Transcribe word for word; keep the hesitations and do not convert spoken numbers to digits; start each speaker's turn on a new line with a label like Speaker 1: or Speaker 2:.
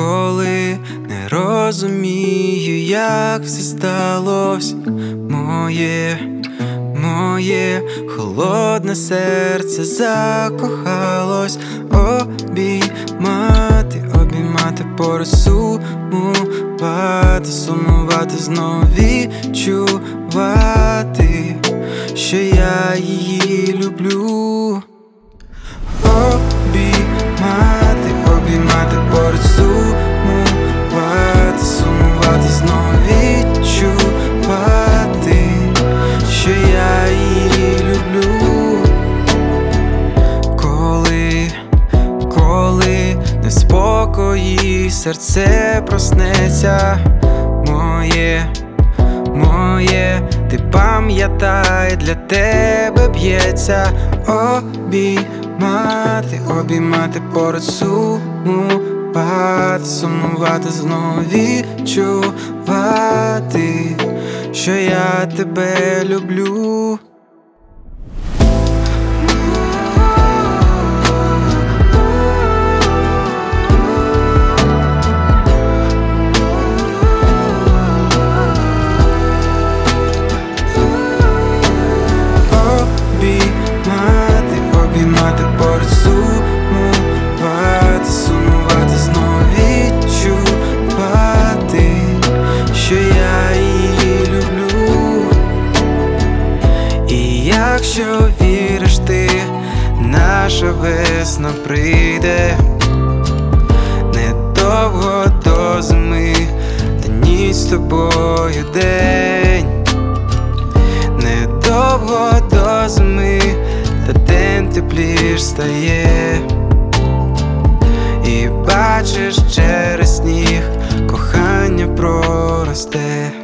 Speaker 1: коли не розумію, як все сталося. Моє, моє холодне серце закохалось. Обіймати, обіймати поруч, сумувати, сумувати, знов відчувати, що я її люблю. Обіймати, обіймати поруч, сумувати, сумувати, знов відчувати, що я її люблю. Коли, коли не в спокої серце проснеться, моє, моє, ти пам'ятай, для тебе б'ється. Обіймати, обіймати поруч, сумувати, сумувати, знову відчувати, що я тебе люблю. Обіймати поруч, сумувати, сумувати, знов відчувати, що я її люблю. І якщо віриш ти, наша весна прийде. Недовго до зими, та ніч з тобою день. Недовго до зими, та день тепліш стає. І бачиш, через сніг кохання проросте.